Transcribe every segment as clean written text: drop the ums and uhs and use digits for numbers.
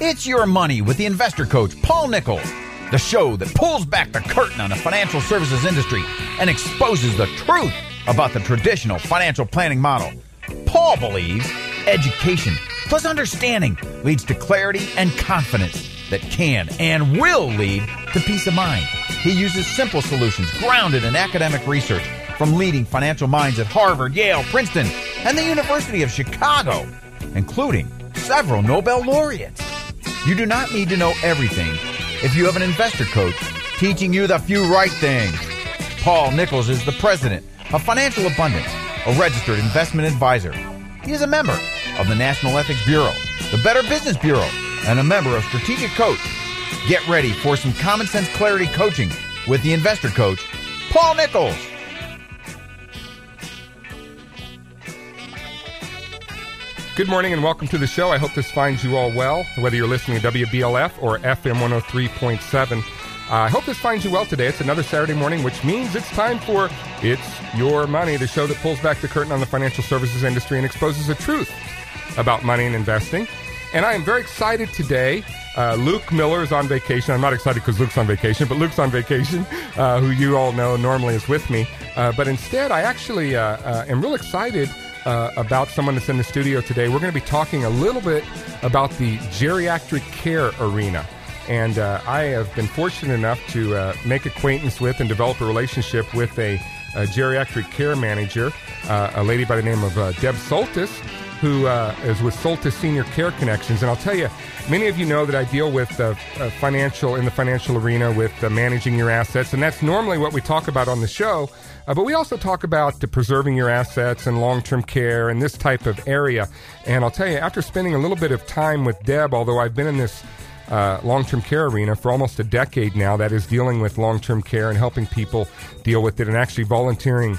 It's Your Money with the investor coach, Paul Nichols, the show that pulls back the curtain on the financial services industry and exposes the truth about the traditional financial planning model. Paul believes education plus understanding leads to clarity and confidence that can and will lead to peace of mind. He uses simple solutions grounded in academic research from leading financial minds at Harvard, Yale, Princeton, and the University of Chicago, including several Nobel laureates. You do not need to know everything if you have an investor coach teaching you the few right things. Paul Nichols is the president of Financial Abundance, a registered investment advisor. He is a member of the National Ethics Bureau, the Better Business Bureau, and a member of Strategic Coach. Get ready for some common sense clarity coaching with the investor coach, Paul Nichols. Good morning and welcome to the show. I hope this finds you all well, whether you're listening to WBLF or FM 103.7. I hope this finds you well today. It's another Saturday morning, which means it's time for It's Your Money, the show that pulls back the curtain on the financial services industry and exposes the truth about money and investing. And I am very excited today. Luke Miller is on vacation. I'm not excited because Luke's on vacation, but Luke's on vacation, who you all know normally is with me. But instead, I actually am real excited about someone that's in the studio today. We're going to be talking a little bit about the geriatric care arena. And I have been fortunate enough to make acquaintance with and develop a relationship with a geriatric care manager, a lady by the name of Deb Soltis, who is with Soltis Senior Care Connections. And I'll tell you, many of you know that I deal with in the financial arena with managing your assets, and that's normally what we talk about on the show. But we also talk about preserving your assets and long-term care and this type of area. And I'll tell you, after spending a little bit of time with Deb, although I've been in this long-term care arena for almost a decade now, that is dealing with long-term care and helping people deal with it and actually volunteering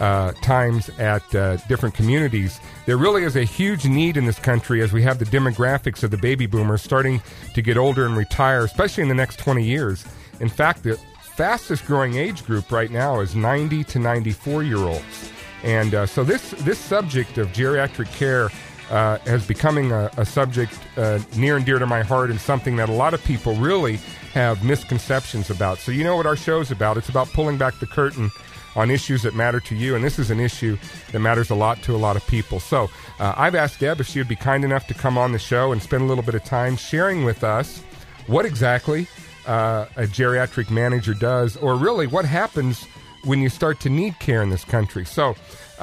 times at different communities. There really is a huge need in this country as we have the demographics of the baby boomers starting to get older and retire, especially in the next 20 years. In fact, the fastest growing age group right now is 90 to 94-year-olds. And so this subject of geriatric care has becoming a subject near and dear to my heart and something that a lot of people really have misconceptions about. So you know what our show's about. It's about pulling back the curtain on issues that matter to you, and this is an issue that matters a lot to a lot of people. So I've asked Deb if she would be kind enough to come on the show and spend a little bit of time sharing with us what exactly a geriatric manager does, or really what happens when you start to need care in this country. So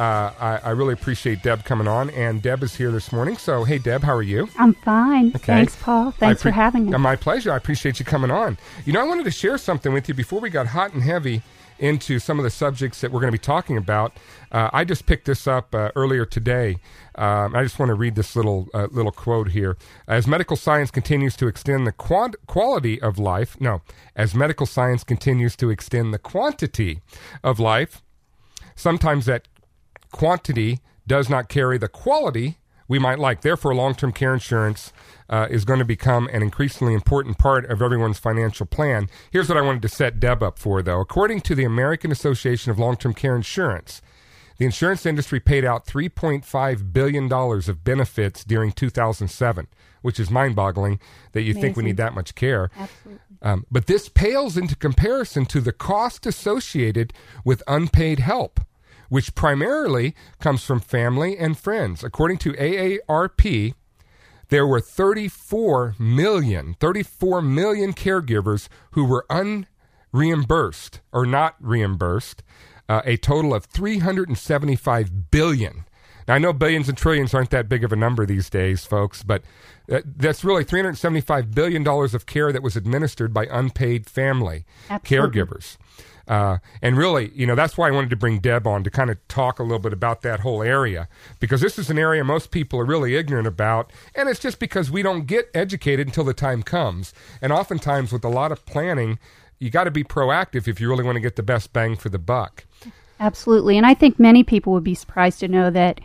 I really appreciate Deb coming on, and Deb is here this morning. So, hey, Deb, how are you? I'm fine. Okay. Thanks, Paul. Thanks for having me. My pleasure. I appreciate you coming on. You know, I wanted to share something with you before we got hot and heavy into some of the subjects that we're going to be talking about. I just picked this up earlier today. I just want to read this little quote here. As medical science continues to extend the quality of life, as medical science continues to extend the quantity of life, sometimes that quantity does not carry the quality we might like. Therefore, long-term care insurance is going to become an increasingly important part of everyone's financial plan. Here's what I wanted to set Deb up for, though. According to the American Association of Long-Term Care Insurance, the insurance industry paid out $3.5 billion of benefits during 2007, which is mind-boggling that you think we need that much care. Absolutely. But this pales into comparison to the cost associated with unpaid help, which primarily comes from family and friends. According to AARP, there were 34 million caregivers who were unreimbursed or not reimbursed, a total of $375 billion. Now, I know billions and trillions aren't that big of a number these days, folks, but that's really $375 billion of care that was administered by unpaid family caregivers. And really, you know, that's why I wanted to bring Deb on to kind of talk a little bit about that whole area, because this is an area most people are really ignorant about, and it's just because we don't get educated until the time comes. And oftentimes with a lot of planning, you got to be proactive if you really want to get the best bang for the buck. Absolutely. And I think many people would be surprised to know that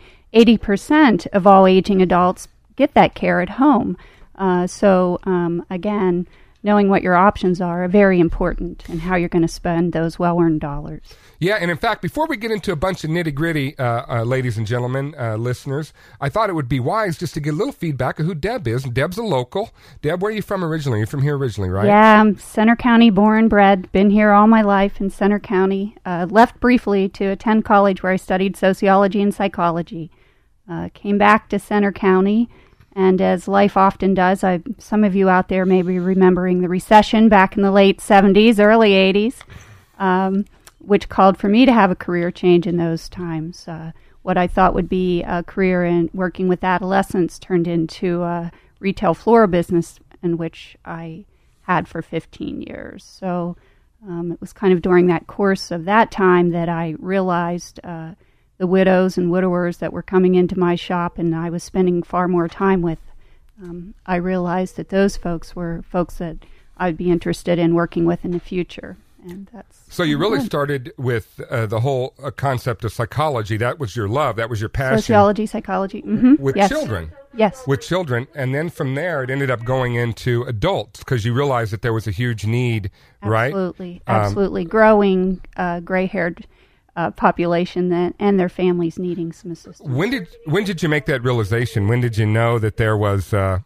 80% of all aging adults get that care at home. Again, knowing what your options are very important and how you're going to spend those well-earned dollars. Yeah, and in fact, before we get into a bunch of nitty-gritty, ladies and gentlemen, listeners, I thought it would be wise just to get a little feedback of who Deb is. Deb's a local. Deb, where are you from originally? You're from here originally, right? Yeah, I'm Center County born and bred. Been here all my life in Center County. Left briefly to attend college where I studied sociology and psychology. Came back to Center County, and as life often does, some of you out there may be remembering the recession back in the late 70s, early 80s, which called for me to have a career change in those times. What I thought would be a career in working with adolescents turned into a retail floral business in which I had for 15 years. So it was kind of during that course of that time that I realized the widows and widowers that were coming into my shop and I was spending far more time with, I realized that those folks were folks that I'd be interested in working with in the future. And that's so you really started with the whole concept of psychology. That was your love. That was your passion. Sociology, psychology. Mm-hmm. With yes. children. Yes. With children. And then from there, it ended up going into adults because you realized that there was a huge need, right? Absolutely. Absolutely. Growing gray-haired population and their families needing some assistance. When did you make that realization? When did you know that there was, a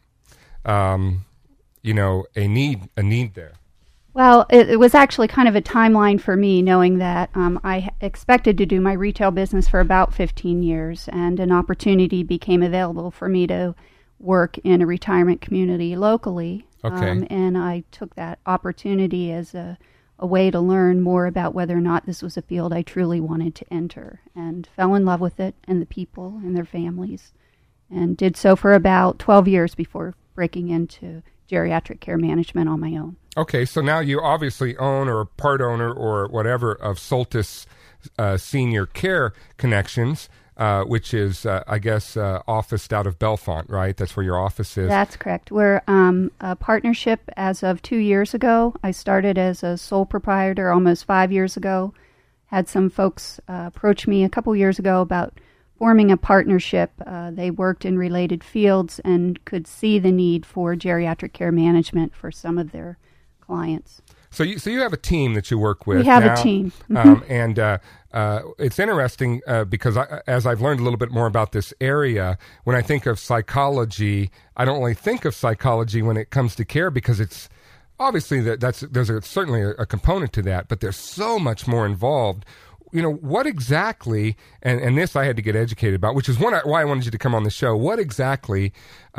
need there? Well, it was actually kind of a timeline for me, knowing that I expected to do my retail business for about 15 years, and an opportunity became available for me to work in a retirement community locally. Okay. And I took that opportunity as a way to learn more about whether or not this was a field I truly wanted to enter, and fell in love with it and the people and their families, and did so for about 12 years before breaking into geriatric care management on my own. Okay, so now you obviously own or part owner or whatever of Soltis Senior Care Connections, which is, officed out of Bellefonte, right? That's where your office is. That's correct. We're a partnership as of 2 years ago. I started as a sole proprietor almost 5 years ago. Had some folks approach me a couple years ago about forming a partnership. They worked in related fields and could see the need for geriatric care management for some of their clients. So you have a team that you work with. We have now, a team. Mm-hmm. And it's interesting because as I've learned a little bit more about this area, when I think of psychology, I don't only think of psychology when it comes to care because it's obviously there's certainly a component to that, but there's so much more involved. You know, what exactly, and this I had to get educated about, which is why I wanted you to come on the show. What exactly,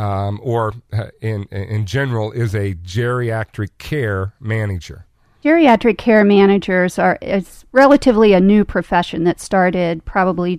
in general, is a geriatric care manager? Geriatric care managers it's relatively a new profession that started probably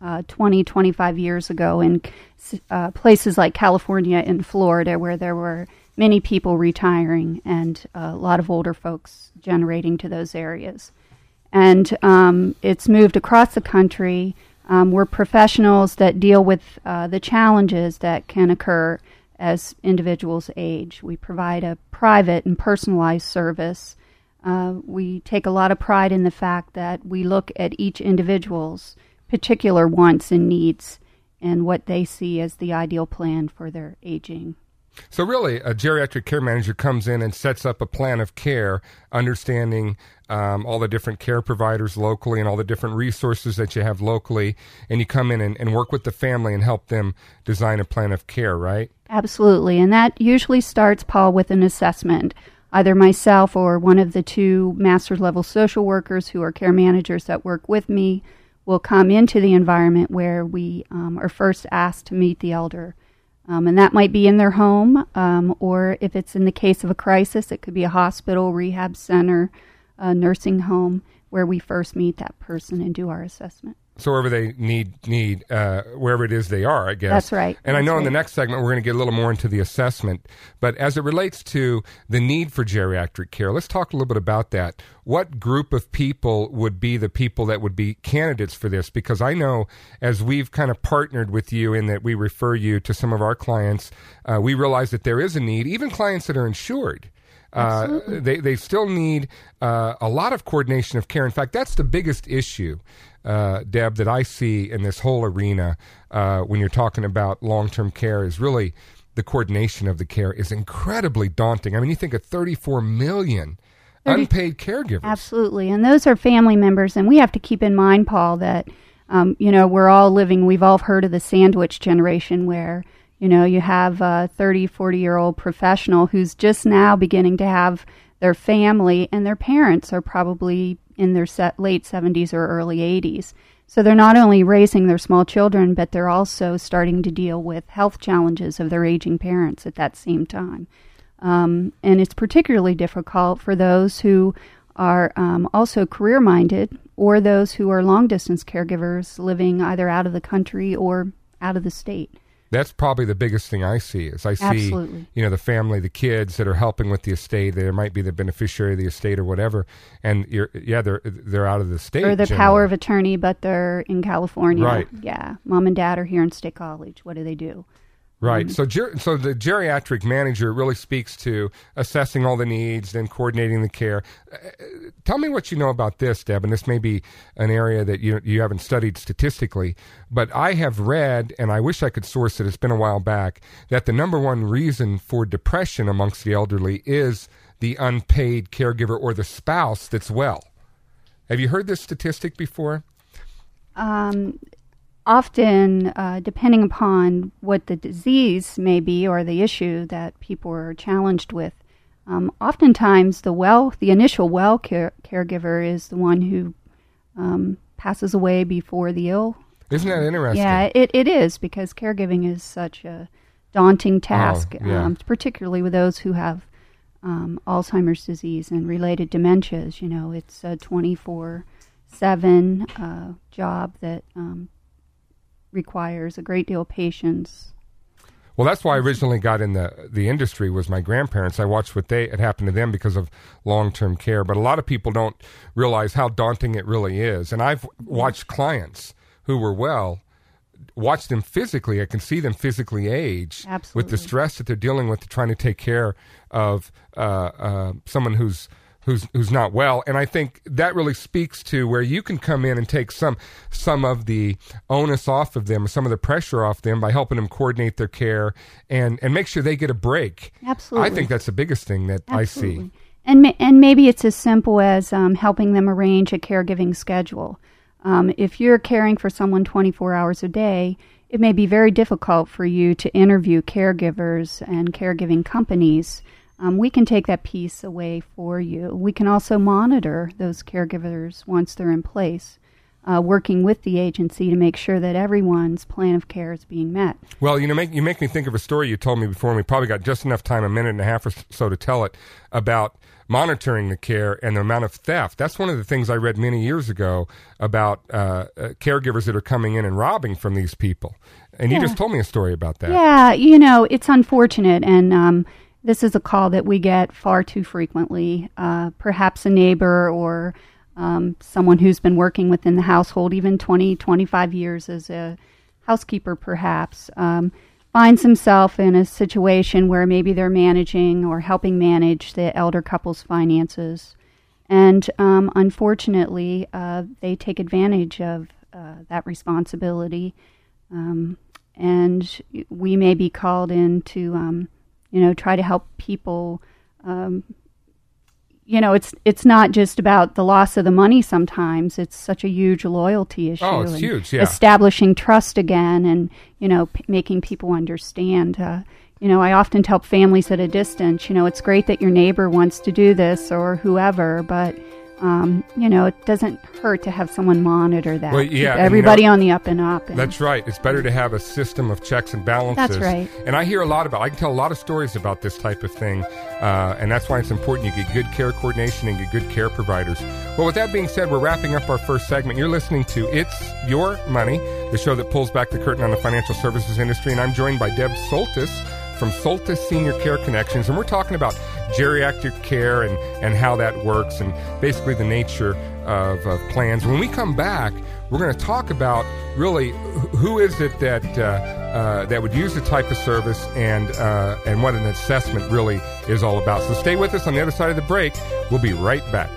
25 years ago in places like California and Florida, where there were many people retiring and a lot of older folks generating to those areas. And it's moved across the country. We're professionals that deal with the challenges that can occur as individuals age. We provide a private and personalized service. We take a lot of pride in the fact that we look at each individual's particular wants and needs and what they see as the ideal plan for their aging. So really, a geriatric care manager comes in and sets up a plan of care, understanding all the different care providers locally and all the different resources that you have locally, and you come in and work with the family and help them design a plan of care, right? Absolutely, and that usually starts, Paul, with an assessment. Either myself or one of the two master's-level social workers who are care managers that work with me will come into the environment where we are first asked to meet the elder. And that might be in their home, or if it's in the case of a crisis, it could be a hospital, rehab center, a nursing home, where we first meet that person and do our assessment. So wherever they need wherever it is they are, I guess. That's right. And I know in the next segment we're going to get a little more into the assessment. But as it relates to the need for geriatric care, let's talk a little bit about that. What group of people would be the people that would be candidates for this? Because I know as we've kind of partnered with you in that we refer you to some of our clients, we realize that there is a need, even clients that are insured. They still need a lot of coordination of care. In fact, that's the biggest issue, Deb, that I see in this whole arena when you're talking about long-term care is really the coordination of the care is incredibly daunting. I mean, you think of 34 million unpaid caregivers. Absolutely. And those are family members. And we have to keep in mind, Paul, that, we've all heard of the sandwich generation where, you have a 30, 40-year-old professional who's just now beginning to have their family, and their parents are probably in their late 70s or early 80s. So they're not only raising their small children, but they're also starting to deal with health challenges of their aging parents at that same time. And it's particularly difficult for those who are also career-minded, or those who are long-distance caregivers living either out of the country or out of the state. That's probably the biggest thing I see is I see, Absolutely. The family, the kids that are helping with the estate. They might be the beneficiary of the estate or whatever, and they're out of the state. Or the generally. power of attorney, but they're in California. Right. Yeah. Mom and dad are here in State College. What do they do? Right. So the geriatric manager really speaks to assessing all the needs, then coordinating the care. Tell me what you know about this, Deb, and this may be an area that you haven't studied statistically, but I have read, and I wish I could source it, it's been a while back, that the number one reason for depression amongst the elderly is the unpaid caregiver or the spouse that's well. Have you heard this statistic before? Often, depending upon what the disease may be or the issue that people are challenged with, oftentimes the initial well caregiver is the one who passes away before the ill. Isn't that interesting? Yeah, it is, because caregiving is such a daunting task, particularly with those who have Alzheimer's disease and related dementias. It's a 24/7 job that requires a great deal of patience. Well, that's why I originally got in the industry was my grandparents. I watched what had happened to them because of long-term care. But a lot of people don't realize how daunting it really is. And I've watched clients who were well, watch them physically. I can see them physically age. Absolutely. With the stress that they're dealing with, trying to take care of someone who's not well. And I think that really speaks to where you can come in and take some of the onus off of them, some of the pressure off them by helping them coordinate their care and make sure they get a break. Absolutely. I think that's the biggest thing that Absolutely. I see. And maybe it's as simple as helping them arrange a caregiving schedule. If you're caring for someone 24 hours a day, it may be very difficult for you to interview caregivers and caregiving companies. We can take that piece away for you. We can also monitor those caregivers once they're in place, working with the agency to make sure that everyone's plan of care is being met. Well, you make me think of a story you told me before, and we probably got just enough time, a minute and a half or so, to tell it, about monitoring the care and the amount of theft. That's one of the things I read many years ago about caregivers that are coming in and robbing from these people. And you just told me a story about that. Yeah, it's unfortunate, and this is a call that we get far too frequently. Perhaps a neighbor or someone who's been working within the household, even 20, 25 years as a housekeeper perhaps, finds himself in a situation where maybe they're managing or helping manage the elder couple's finances. And unfortunately, they take advantage of that responsibility. And we may be called in to try to help people. It's not just about the loss of the money sometimes. It's such a huge loyalty issue. Oh, it's huge, yeah. Establishing trust again and, making people understand. I often tell families at a distance, it's great that your neighbor wants to do this or whoever, but, it doesn't hurt to have someone monitor that. Well, yeah, keep everybody on the up and up. That's right. It's better to have a system of checks and balances. That's right. And I hear I can tell a lot of stories about this type of thing, and that's why it's important you get good care coordination and get good care providers. Well, with that being said, we're wrapping up our first segment. You're listening to It's Your Money, the show that pulls back the curtain on the financial services industry, and I'm joined by Deb Soltis from Soltis Senior Care Connections, and we're talking about geriatric care and how that works and basically the nature of plans. When we come back, we're going to talk about really who is it that would use the type of service and what an assessment really is all about. So stay with us on the other side of the break. We'll be right back.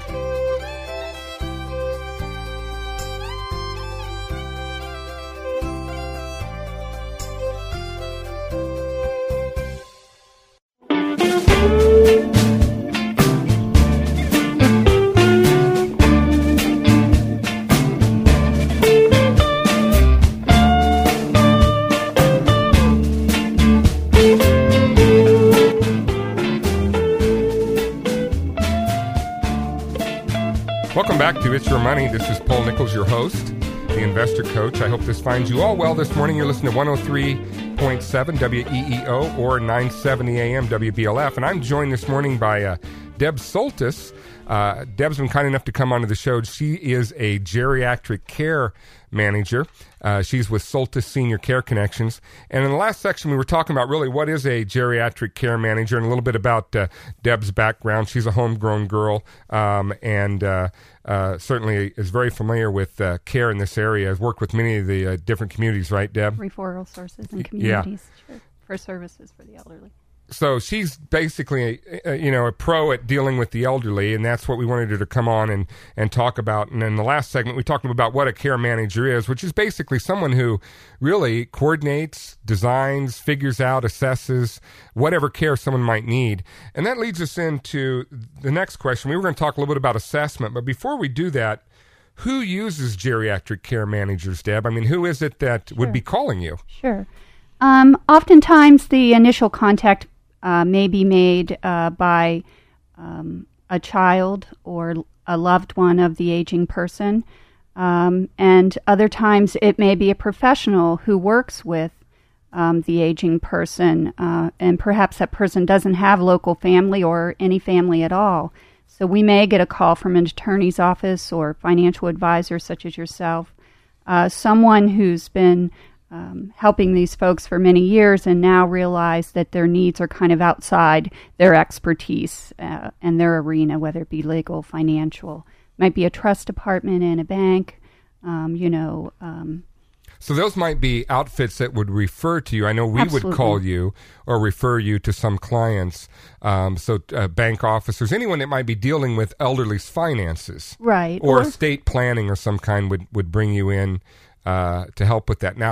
Welcome back to It's Your Money. This is Paul Nichols, your host, the investor coach. I hope this finds you all well this morning. You're listening to 103.7 WEEO or 970 AM WBLF. And I'm joined this morning by Deb Soltis. Deb's been kind enough to come onto the show. She is a geriatric care manager. She's with Soltis Senior Care Connections. And in the last section, we were talking about really what is a geriatric care manager and a little bit about Deb's background. She's a homegrown girl and certainly is very familiar with care in this area. Has worked with many of the different communities, right, Deb? Referral sources and communities for services for the elderly. So she's basically, a pro at dealing with the elderly, and that's what we wanted her to come on and talk about. And in the last segment, we talked about what a care manager is, which is basically someone who really coordinates, designs, figures out, assesses whatever care someone might need. And that leads us into the next question. We were going to talk a little bit about assessment, but before we do that, who uses geriatric care managers, Deb? I mean, who is it that would be calling you? Sure. Oftentimes the initial contact may be made by a child or a loved one of the aging person, and other times it may be a professional who works with the aging person, and perhaps that person doesn't have local family or any family at all. So we may get a call from an attorney's office or financial advisor such as yourself, someone who's been helping these folks for many years and now realize that their needs are kind of outside their expertise and their arena, whether it be legal, financial, might be a trust department in a bank, So those might be outfits that would refer to you. I know we Absolutely. would call you or refer you to some clients, bank officers, anyone that might be dealing with elderly's finances. Right. Or estate planning or some kind would bring you in to help with that. Now,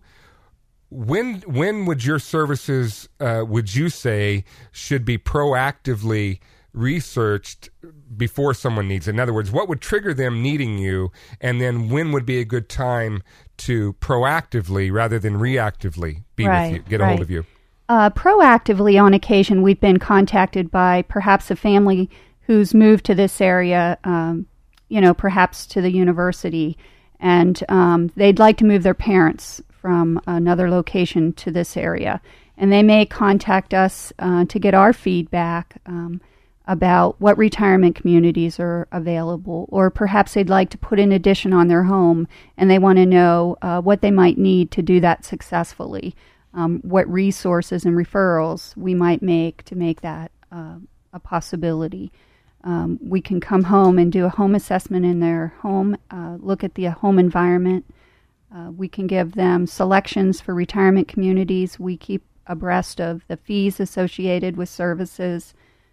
when would your services, would you say, should be proactively researched before someone needs it? In other words, what would trigger them needing you, and then when would be a good time to proactively rather than reactively be with you, get a hold of you? Proactively, on occasion, we've been contacted by perhaps a family who's moved to this area, perhaps to the university, and they'd like to move their parents from another location to this area. And they may contact us to get our feedback about what retirement communities are available, or perhaps they'd like to put an addition on their home and they want to know what they might need to do that successfully, what resources and referrals we might make to make that a possibility. We can come home and do a home assessment in their home, look at the home environment. We can give them selections for retirement communities. We keep abreast of the fees associated with services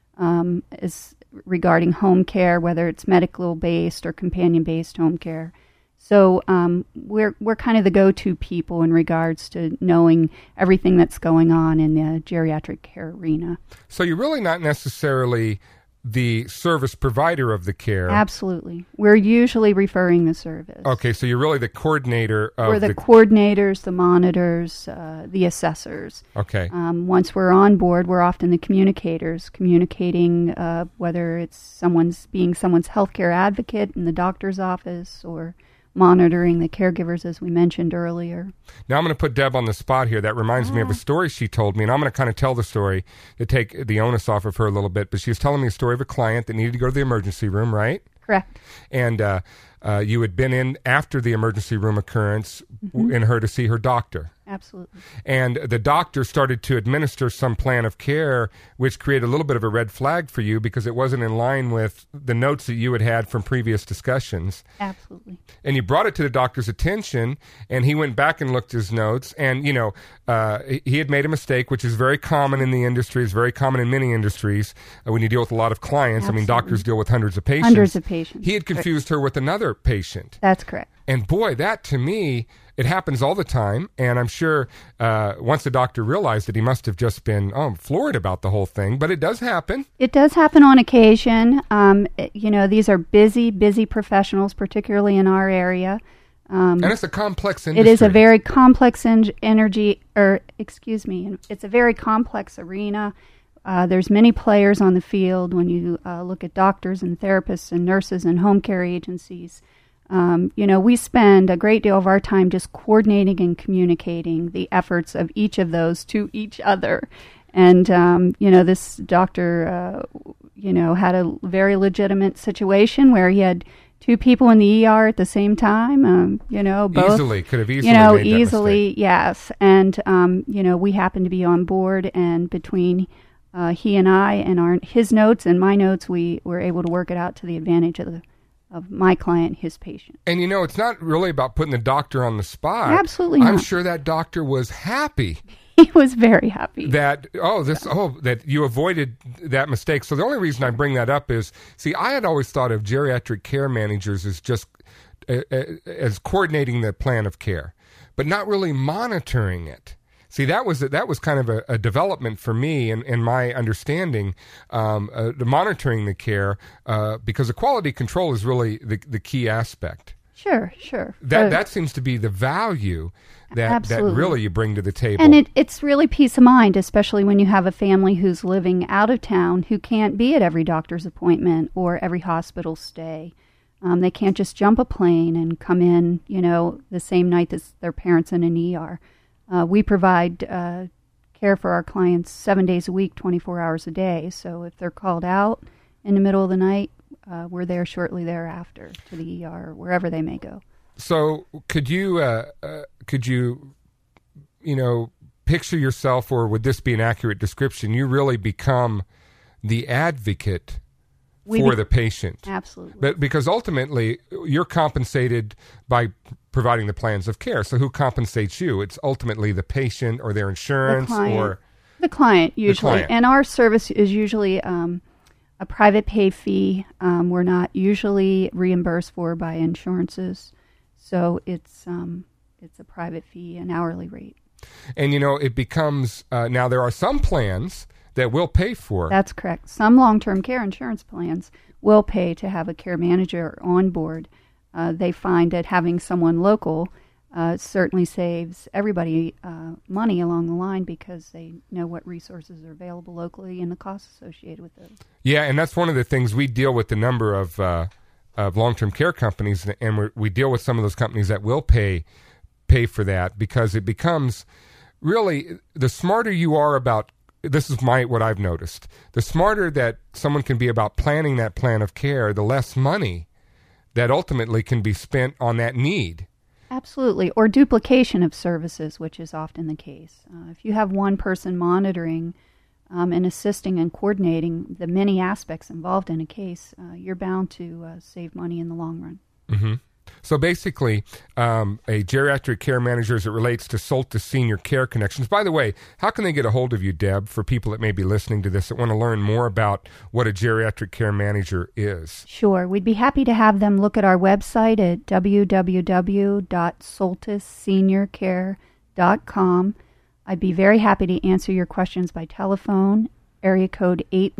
regarding home care, whether it's medical-based or companion-based home care. So we're kind of the go-to people in regards to knowing everything that's going on in the geriatric care arena. So you're really not necessarily the service provider of the care. Absolutely. We're usually referring the service. Okay, so you're really the coordinator of We're the coordinators, the monitors, the assessors. Okay. Once we're on board, we're often the communicators, communicating whether it's someone's healthcare advocate in the doctor's office or monitoring the caregivers, as we mentioned earlier. Now I'm going to put Deb on the spot here. That reminds me of a story she told me, and I'm going to kind of tell the story to take the onus off of her a little bit. But she was telling me a story of a client that needed to go to the emergency room, right? Correct. And you had been in after the emergency room occurrence in her to see her doctor. Absolutely. And the doctor started to administer some plan of care, which created a little bit of a red flag for you because it wasn't in line with the notes that you had from previous discussions. Absolutely. And you brought it to the doctor's attention, and he went back and looked at his notes, and, he had made a mistake, which is very common in the industry, is very common in many industries when you deal with a lot of clients. Absolutely. I mean, doctors deal with hundreds of patients. Hundreds of patients. He had confused her with another patient. That's correct. And boy, that to me, it happens all the time. And I'm sure once the doctor realized it, he must have just been floored about the whole thing. But it does happen. It does happen on occasion. These are busy professionals, particularly in our area. And it's a complex industry. It is a very complex it's a very complex arena. there's many players on the field when you look at doctors and therapists and nurses and home care agencies. We spend a great deal of our time just coordinating and communicating the efforts of each of those to each other. And, this doctor, had a very legitimate situation where he had two people in the ER at the same time, both. Could have easily made that mistake. Yes. And, we happened to be on board, and between he and I and his notes and my notes, we were able to work it out to the advantage of my client, his patient. And it's not really about putting the doctor on the spot. Absolutely not. I'm sure that doctor was happy. He was very happy. That you avoided that mistake. So the only reason I bring that up is, I had always thought of geriatric care managers as just as coordinating the plan of care, but not really monitoring it. See, that was kind of a development for me in my understanding, the monitoring the care, because the quality control is really the key aspect. Sure. That seems to be the value that really you bring to the table. And it's really peace of mind, especially when you have a family who's living out of town who can't be at every doctor's appointment or every hospital stay. They can't just jump a plane and come in, the same night as their parents in an ER. We provide care for our clients 7 days a week, 24 hours a day. So if they're called out in the middle of the night, we're there shortly thereafter to the ER or wherever they may go. So could you picture yourself, or would this be an accurate description? You really become the advocate for the patient. Absolutely. But because ultimately you're compensated by providing the plans of care. So who compensates you? It's ultimately the patient or their insurance or the client usually. The client. And our service is usually a private pay fee. We're not usually reimbursed for by insurances. So it's a private fee, an hourly rate. And it becomes now there are some plans that will pay for. That's correct. Some long-term care insurance plans will pay to have a care manager on board. They find that having someone local certainly saves everybody money along the line because they know what resources are available locally and the costs associated with those. Yeah, and that's one of the things we deal with, the number of long-term care companies, and we deal with some of those companies that will pay for that, because it becomes really, the smarter you are about, this is what I've noticed, the smarter that someone can be about planning that plan of care, the less money that ultimately can be spent on that need. Absolutely. Or duplication of services, which is often the case. If you have one person monitoring and assisting and coordinating the many aspects involved in a case, you're bound to save money in the long run. Mm-hmm. So basically, a geriatric care manager as it relates to Soltis Senior Care Connections. By the way, how can they get a hold of you, Deb, for people that may be listening to this that want to learn more about what a geriatric care manager is? Sure. We'd be happy to have them look at our website at www.soltisseniorcare.com. I'd be very happy to answer your questions by telephone, area code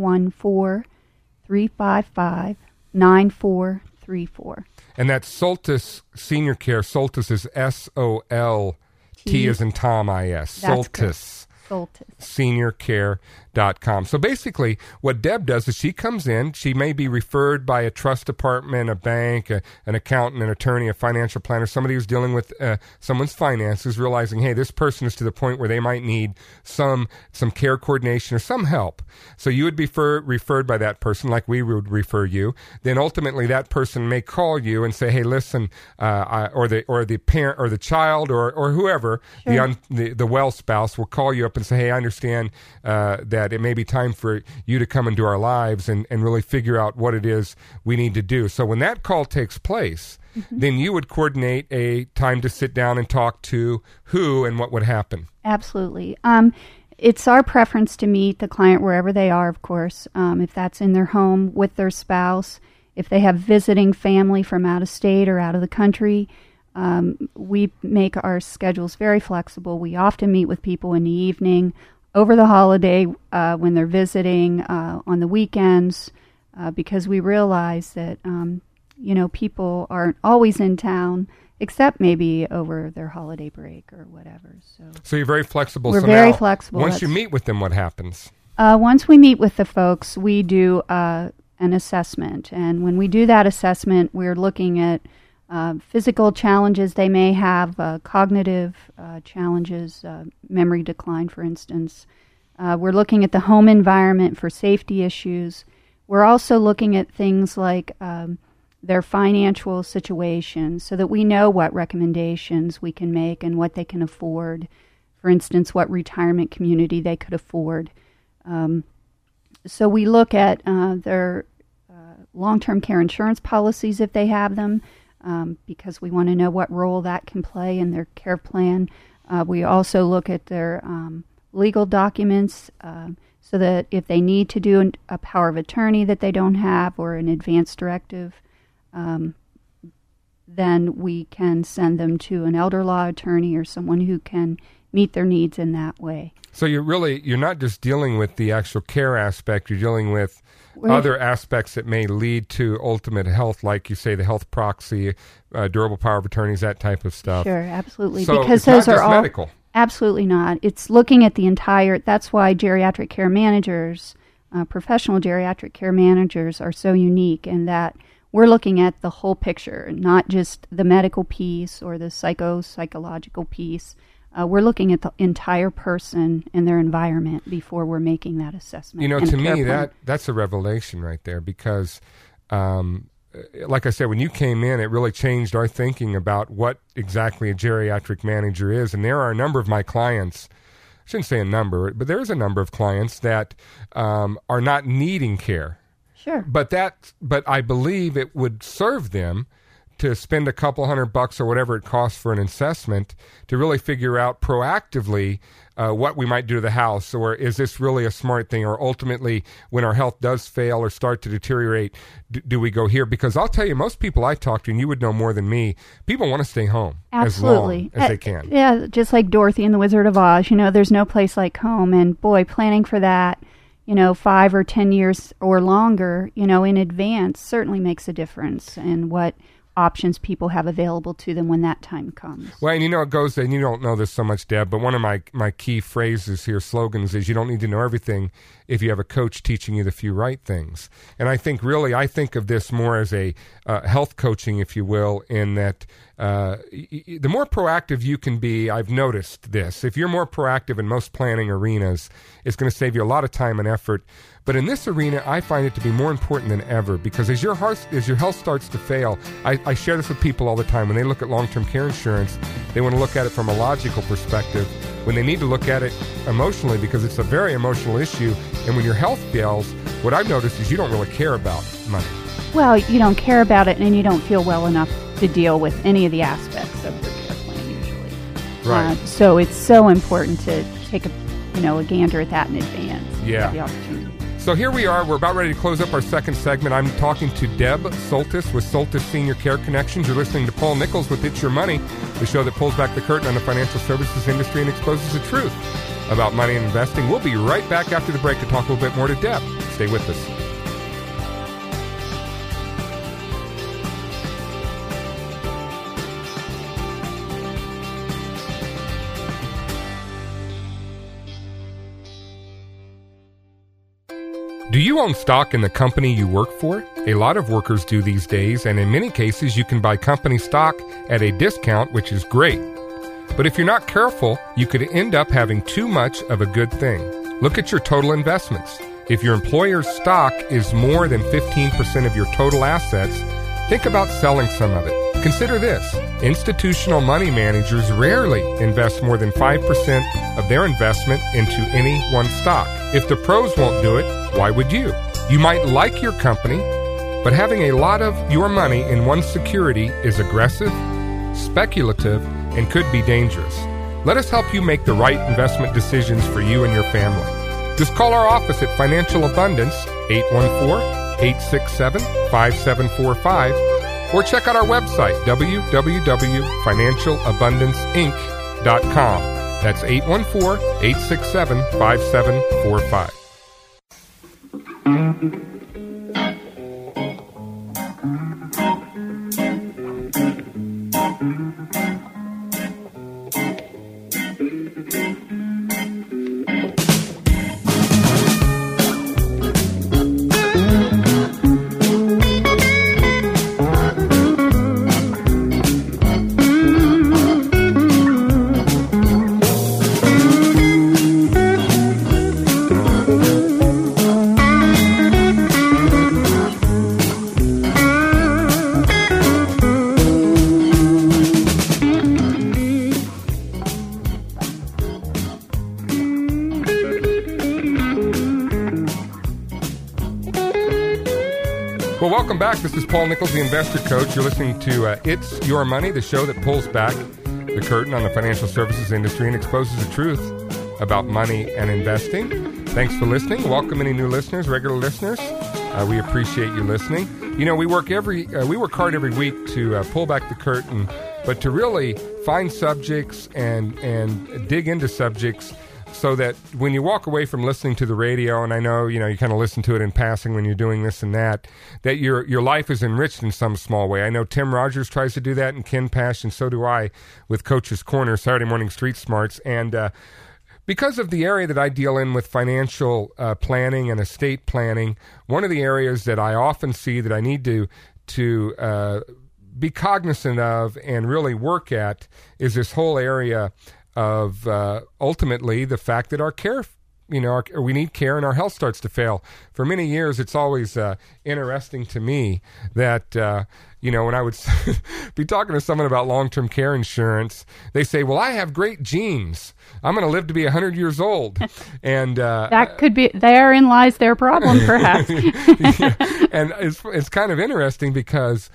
814-355-9434. And that's Soltis Senior Care. Soltis is S-O-L-T as in Tom, I-S. Soltis. SeniorCare.com. So basically, what Deb does is she comes in. She may be referred by a trust department, a bank, an accountant, an attorney, a financial planner, somebody who's dealing with someone's finances, realizing, hey, this person is to the point where they might need some care coordination or some help. So you would be referred by that person, like we would refer you. Then ultimately, that person may call you and say, hey, listen, or the parent or the child or whoever, sure, the well spouse will call you up and say, hey, I understand that it may be time for you to come into our lives and really figure out what it is we need to do. So when that call takes place, mm-hmm, then you would coordinate a time to sit down and talk to who and what would happen. Absolutely. It's our preference to meet the client wherever they are, of course, if that's in their home with their spouse, if they have visiting family from out of state or out of the country. We make our schedules very flexible. We often meet with people in the evening, over the holiday, when they're visiting, on the weekends, because we realize that, people aren't always in town, except maybe over their holiday break or whatever. So you're very flexible. We're so very now, flexible. Once you meet with them, what happens? Once we meet with the folks, we do an assessment. And when we do that assessment, we're looking at physical challenges they may have, cognitive challenges, memory decline, for instance. We're looking at the home environment for safety issues. We're also looking at things like their financial situation so that we know what recommendations we can make and what they can afford. For instance, what retirement community they could afford. So we look at their long-term care insurance policies if they have them, because we want to know what role that can play in their care plan. We also look at their legal documents so that if they need to do a power of attorney that they don't have or an advance directive, then we can send them to an elder law attorney or someone who can meet their needs in that way. So you're not just dealing with the actual care aspect, you're dealing with other aspects that may lead to ultimate health, like you say, the health proxy, durable power of attorneys, that type of stuff. Sure, absolutely. So because it's those not are just all medical. Absolutely not. It's looking at the entire, that's why geriatric care managers, professional geriatric care managers are so unique in that we're looking at the whole picture, not just the medical piece or the psychological piece. We're looking at the entire person and their environment before we're making that assessment. You know, to me, that's a revelation right there because, like I said, when you came in, it really changed our thinking about what exactly a geriatric manager is. And there are a number of my clients, I shouldn't say a number, but there's a number of clients that are not needing care. Sure. But I believe it would serve them to spend a couple $100 or whatever it costs for an assessment to really figure out proactively what we might do to the house, or is this really a smart thing, or ultimately when our health does fail or start to deteriorate, do we go here? Because I'll tell you, most people I talk to, and you would know more than me, people want to stay home Absolutely. as long as they can. Yeah, just like Dorothy and the Wizard of Oz, there's no place like home, and boy, planning for that 5 or 10 years or longer, in advance certainly makes a difference in what options people have available to them when that time comes. Well, and it goes, and you don't know this so much, Deb, but one of my key phrases here, slogans, is you don't need to know everything if you have a coach teaching you the few right things. And I think of this more as a health coaching, if you will, in that the more proactive you can be, I've noticed this. If you're more proactive in most planning arenas, it's going to save you a lot of time and effort. But in this arena, I find it to be more important than ever because as your health starts to fail, I share this with people all the time. When they look at long-term care insurance, they want to look at it from a logical perspective when they need to look at it emotionally because it's a very emotional issue. And when your health fails, what I've noticed is you don't really care about money. Well, you don't care about it and you don't feel well enough to deal with any of the aspects of your care plan usually. Right. So it's so important to take a gander at that in advance. Yeah. The opportunity. So here we are. We're about ready to close up our second segment. I'm talking to Deb Soltis with Soltis Senior Care Connections. You're listening to Paul Nichols with It's Your Money, the show that pulls back the curtain on the financial services industry and exposes the truth about money and investing. We'll be right back after the break to talk a little bit more to Deb. Stay with us. Do you own stock in the company you work for? A lot of workers do these days, and in many cases you can buy company stock at a discount, which is great. But if you're not careful, you could end up having too much of a good thing. Look at your total investments. If your employer's stock is more than 15% of your total assets, think about selling some of it. Consider this. Institutional money managers rarely invest more than 5% of their investment into any one stock. If the pros won't do it, why would you? You might like your company, but having a lot of your money in one security is aggressive, speculative, and could be dangerous. Let us help you make the right investment decisions for you and your family. Just call our office at Financial Abundance, 814-867-5745, or check out our website, www.financialabundanceinc.com. That's 814-867-5745. Well, welcome back. This is Paul Nichols, the Investor Coach. You're listening to It's Your Money, the show that pulls back the curtain on the financial services industry and exposes the truth about money and investing. Thanks for listening. Welcome any new listeners, regular listeners. We appreciate you listening. You know, we work hard every week to pull back the curtain, but to really find subjects and dig into subjects so that when you walk away from listening to the radio, and I know, you kind of listen to it in passing when you're doing this and that your life is enriched in some small way. I know Tim Rogers tries to do that, and Ken Pash, and so do I with Coach's Corner, Saturday Morning Street Smarts. And because of the area that I deal in with financial planning and estate planning, one of the areas that I often see that I need to be cognizant of and really work at is this whole area of ultimately the fact that our care, we need care and our health starts to fail. For many years, it's always interesting to me that, when I would be talking to someone about long-term care insurance, they say, well, I have great genes. I'm going to live to be 100 years old. And that could be, therein lies their problem, perhaps. Yeah. And it's kind of interesting because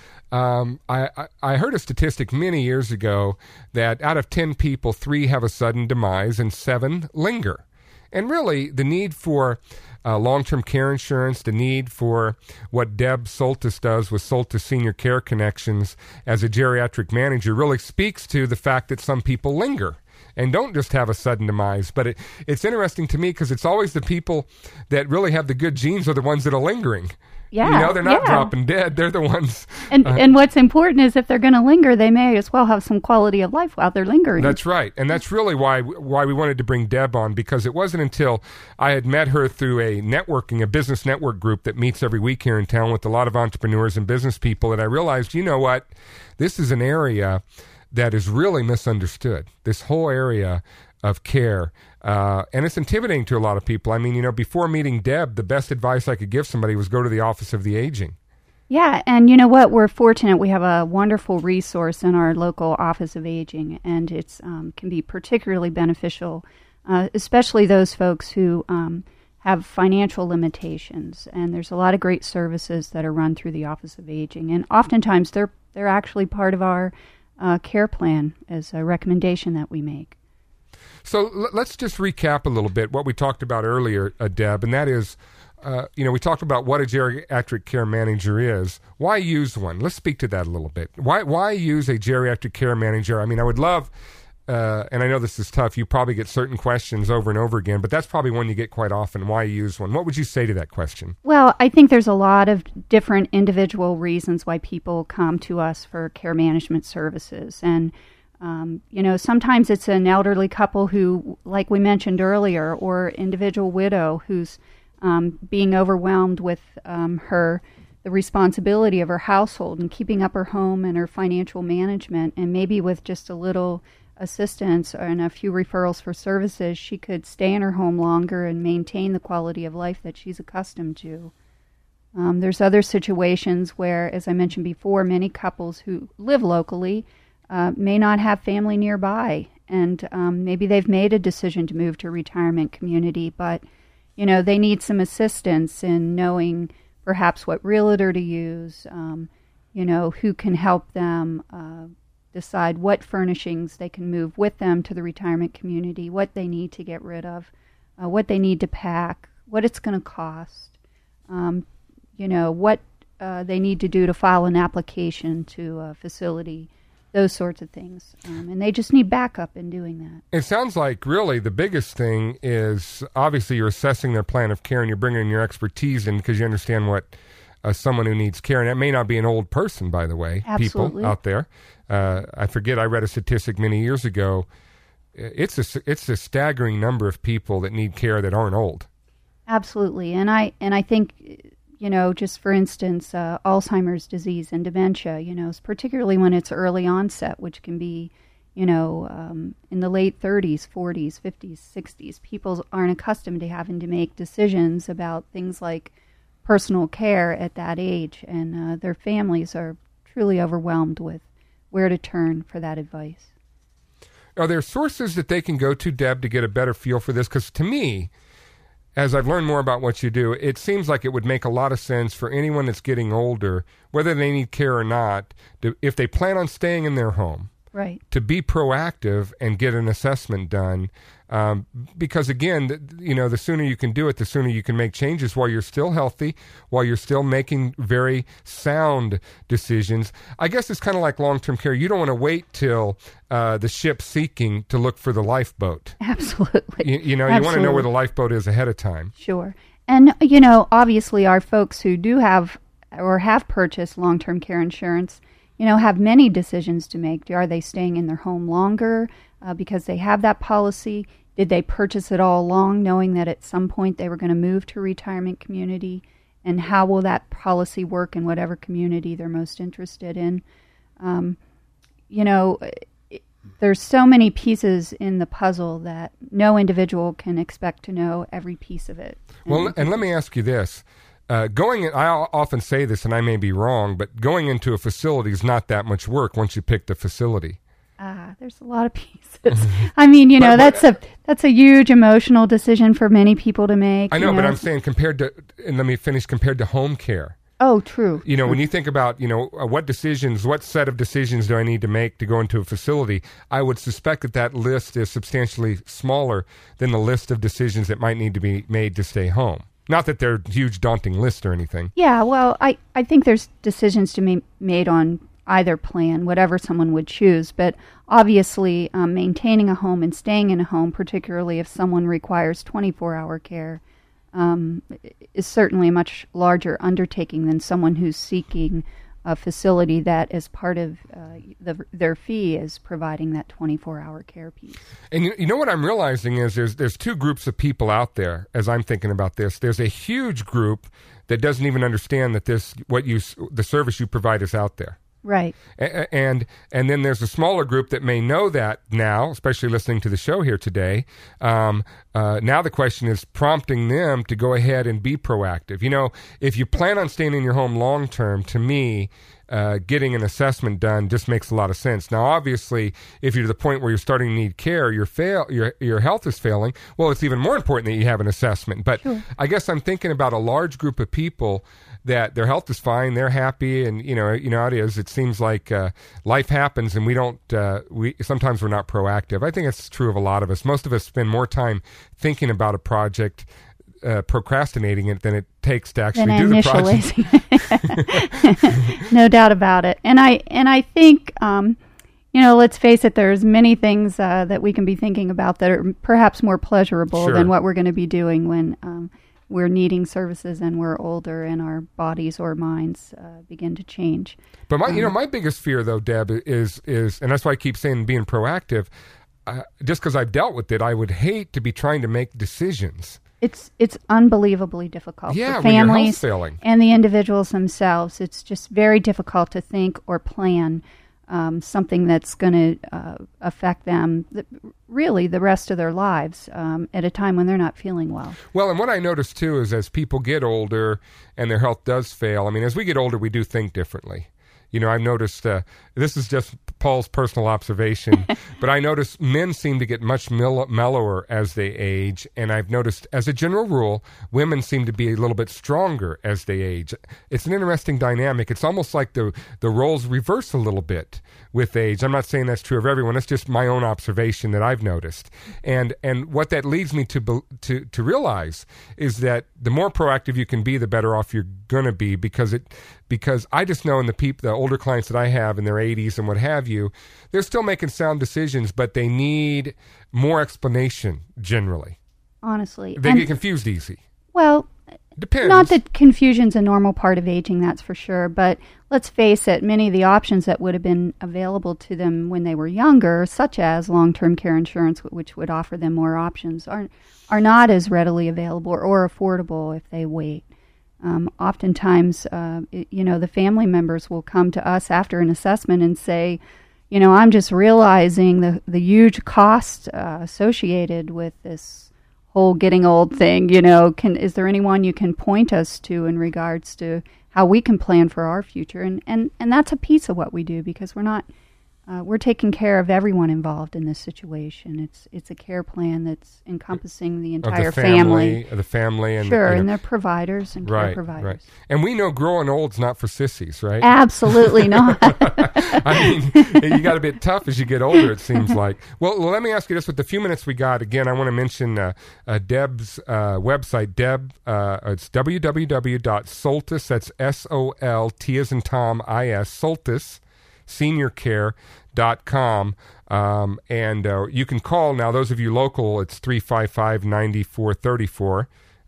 I heard a statistic many years ago that out of 10 people, 3 have a sudden demise and 7 linger. And really, the need for long-term care insurance, the need for what Deb Soltis does with Soltis Senior Care Connections as a geriatric manager really speaks to the fact that some people linger and don't just have a sudden demise. But it's interesting to me because it's always the people that really have the good genes are the ones that are lingering. Yeah, they're not dropping dead. They're the ones. And what's important is if they're going to linger, they may as well have some quality of life while they're lingering. That's right. And that's really why we wanted to bring Deb on, because it wasn't until I had met her through a business network group that meets every week here in town with a lot of entrepreneurs and business people that I realized, you know what, this is an area that is really misunderstood. This whole area of care. And it's intimidating to a lot of people. I mean, before meeting Deb, the best advice I could give somebody was go to the Office of the Aging. Yeah, and you know what? We're fortunate. We have a wonderful resource in our local Office of Aging, and it's can be particularly beneficial, especially those folks who have financial limitations. And there's a lot of great services that are run through the Office of Aging, and oftentimes they're actually part of our care plan as a recommendation that we make. So let's just recap a little bit what we talked about earlier, Deb, and that is, we talked about what a geriatric care manager is. Why use one? Let's speak to that a little bit. Why use a geriatric care manager? I mean, I would love, and I know this is tough, you probably get certain questions over and over again, but that's probably one you get quite often. Why use one? What would you say to that question? Well, I think there's a lot of different individual reasons why people come to us for care management services. And sometimes it's an elderly couple who, like we mentioned earlier, or individual widow who's being overwhelmed with the responsibility of her household and keeping up her home and her financial management, and maybe with just a little assistance and a few referrals for services, she could stay in her home longer and maintain the quality of life that she's accustomed to. There's other situations where, as I mentioned before, many couples who live locally may not have family nearby, and maybe they've made a decision to move to a retirement community, but they need some assistance in knowing perhaps what realtor to use, who can help them decide what furnishings they can move with them to the retirement community, what they need to get rid of, what they need to pack, what it's going to cost, what they need to do to file an application to a facility, those sorts of things. And they just need backup in doing that. It sounds like really the biggest thing is obviously you're assessing their plan of care and you're bringing your expertise in because you understand what someone who needs care, and that may not be an old person, by the way. Absolutely. People out there. I forget, I read a statistic many years ago. It's a staggering number of people that need care that aren't old. Absolutely. And I think, just for instance, Alzheimer's disease and dementia, particularly when it's early onset, which can be, in the late 30s, 40s, 50s, 60s, people aren't accustomed to having to make decisions about things like personal care at that age, and their families are truly overwhelmed with where to turn for that advice. Are there sources that they can go to, Deb, to get a better feel for this? Because to me, as I've learned more about what you do, it seems like it would make a lot of sense for anyone that's getting older, whether they need care or not, if they plan on staying in their home, right, to be proactive and get an assessment done. Because again, the sooner you can do it, the sooner you can make changes while you're still healthy, while you're still making very sound decisions. I guess it's kind of like long-term care. You don't want to wait till the ship's sinking to look for the lifeboat. Absolutely. You want to know where the lifeboat is ahead of time. Sure. And, obviously our folks who do have or have purchased long-term care insurance, have many decisions to make. Are they staying in their home longer because they have that policy? Did they purchase it all along knowing that at some point they were going to move to a retirement community? And how will that policy work in whatever community they're most interested in? There's so many pieces in the puzzle that no individual can expect to know every piece of it. Well, and let me ask you this. I often say this, and I may be wrong, but going into a facility is not that much work once you pick the facility. There's a lot of pieces. I mean, that's a huge emotional decision for many people to make. I know, but I'm saying compared to home care. Oh, true. When you think about, what set of decisions do I need to make to go into a facility, I would suspect that list is substantially smaller than the list of decisions that might need to be made to stay home. Not that they're huge, daunting lists or anything. Yeah, well, I think there's decisions to be made on either plan, whatever someone would choose. But obviously, maintaining a home and staying in a home, particularly if someone requires 24-hour care, is certainly a much larger undertaking than someone who's seeking a facility that, as part of their fee, is providing that 24-hour care piece. And you know what I'm realizing is there's two groups of people out there as I'm thinking about this. There's a huge group that doesn't even understand that the service you provide is out there. Right. And then there's a smaller group that may know that now, especially listening to the show here today. Now the question is prompting them to go ahead and be proactive. If you plan on staying in your home long term, to me, getting an assessment done just makes a lot of sense. Now, obviously, if you're to the point where you're starting to need care, your health is failing, well, it's even more important that you have an assessment. But sure. I guess I'm thinking about a large group of people that their health is fine, they're happy, and how it is. It seems like life happens, and sometimes we're not proactive. I think it's true of a lot of us. Most of us spend more time thinking about a project, procrastinating it, than it takes to actually do the project. No doubt about it. And I think let's face it, there's many things that we can be thinking about that are perhaps more pleasurable sure. than what we're going to be doing when we're needing services and we're older and our bodies or minds begin to change. But my biggest fear, though, Deb, is, and that's why I keep saying being proactive. Just because I've dealt with it, I would hate to be trying to make decisions. It's unbelievably difficult for when families your health's failing. And the individuals themselves. It's just very difficult to think or plan something that's going to affect them really the rest of their lives at a time when they're not feeling well. Well, and what I notice, too, is as people get older and their health does fail, as we get older, we do think differently. I've noticed, this is just Paul's personal observation, but I notice men seem to get much mellower as they age, and I've noticed, as a general rule, women seem to be a little bit stronger as they age. It's an interesting dynamic. It's almost like the roles reverse a little bit with age. I'm not saying that's true of everyone. It's just my own observation that I've noticed. And what that leads me to realize is that the more proactive you can be, the better off you're going to be, because I just know in the older clients that I have in their 80s and what have you, they're still making sound decisions, but they need more explanation generally. Honestly. They get confused easy. Well, depends. Not that confusion's a normal part of aging, that's for sure, but let's face it, many of the options that would have been available to them when they were younger, such as long-term care insurance, which would offer them more options, are not as readily available or affordable if they wait. Oftentimes, the family members will come to us after an assessment and say, I'm just realizing the huge cost associated with this whole getting old thing. Is there anyone you can point us to in regards to how we can plan for our future? And that's a piece of what we do, because we're not we're taking care of everyone involved in this situation. It's a care plan that's encompassing the entire family. The family, and sure, and they're providers and right, care providers. Right. And we know growing old's not for sissies, right? Absolutely not. I mean, you got a bit tough as you get older, it seems like. Well, let me ask you this: with the few minutes we got, again, I want to mention Deb's website. Deb, it's www.Soltis. That's SOLT as in Tom IS Soltis SeniorCare.com. And you can call now. Those of you local, it's 355-9434.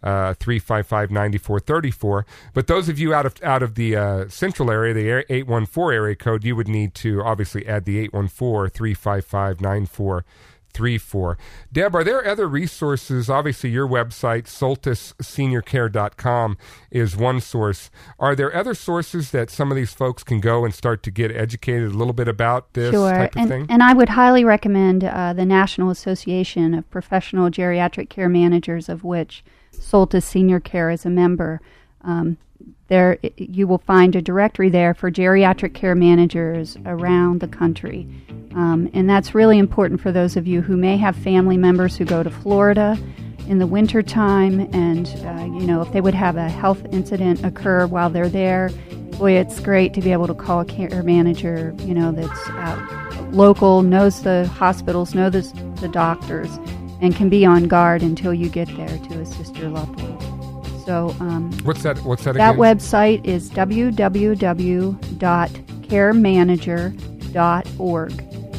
355-9434. But those of you out of the central area, the 814 area code, you would need to obviously add the 814-355-9434. Deb, are there other resources? Obviously, your website, SoltisSeniorCare.com, is one source. Are there other sources that some of these folks can go and start to get educated a little bit about this type of thing? And I would highly recommend the National Association of Professional Geriatric Care Managers, of which Soltis Senior Care is a member. There, you will find a directory there for geriatric care managers around the country. And that's really important for those of you who may have family members who go to Florida in the wintertime, and, if they would have a health incident occur while they're there, boy, it's great to be able to call a care manager, that's local, knows the hospitals, knows the doctors, and can be on guard until you get there to assist your loved one. So, what's that again? That website is www.caremanager.org.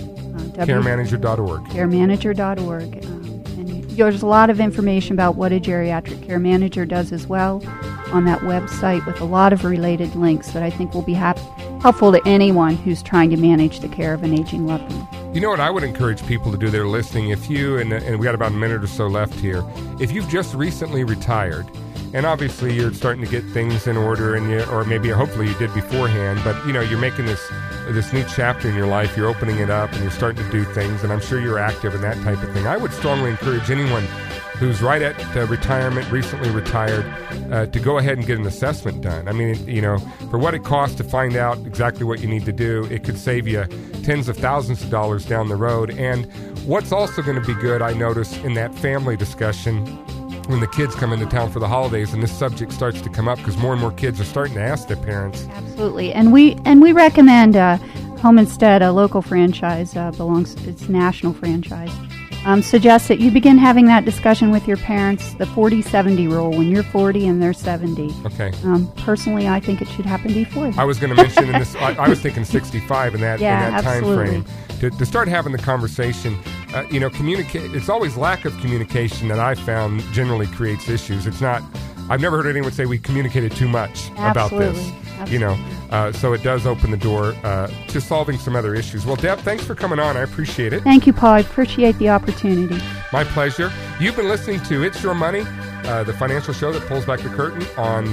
Caremanager.org. Caremanager.org. And there's a lot of information about what a geriatric care manager does as well on that website, with a lot of related links that I think will be helpful to anyone who's trying to manage the care of an aging loved one. You know what I would encourage people to do? They're listening. If you, and we got about a minute or so left here, if you've just recently retired, and obviously you're starting to get things in order, and or maybe hopefully you did beforehand, but you're making this new chapter in your life, you're opening it up, and you're starting to do things, and I'm sure you're active in that type of thing. I would strongly encourage anyone who's right at retirement, recently retired, to go ahead and get an assessment done. I mean, for what it costs to find out exactly what you need to do, it could save you tens of thousands of dollars down the road. And what's also going to be good, I notice, in that family discussion, when the kids come into town for the holidays and this subject starts to come up, because more and more kids are starting to ask their parents. Absolutely. And we recommend Home Instead, a local franchise, it's national franchise, suggests that you begin having that discussion with your parents, the 40-70 rule, when you're 40 and they're 70. Okay. Personally, I think it should happen before that. I was going to mention in this, I was thinking 65 in that time frame. To start having the conversation, communicate. It's always lack of communication that I found generally creates issues. It's not. I've never heard anyone say we communicated too much about this. Absolutely. So it does open the door to solving some other issues. Well, Deb, thanks for coming on. I appreciate it. Thank you, Paul. I appreciate the opportunity. My pleasure. You've been listening to It's Your Money, the financial show that pulls back the curtain on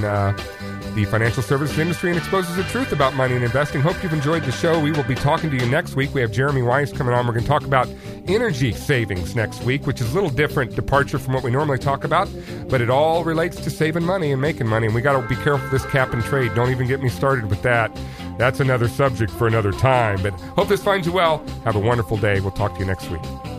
the financial services industry and exposes the truth about money and investing. Hope you've enjoyed the show. We will be talking to you next week. We have Jeremy Weiss coming on. We're going to talk about energy savings next week, which is a little different departure from what we normally talk about, but it all relates to saving money and making money. And we got to be careful with this cap and trade. Don't even get me started with that. That's another subject for another time. But hope this finds you well. Have a wonderful day. We'll talk to you next week.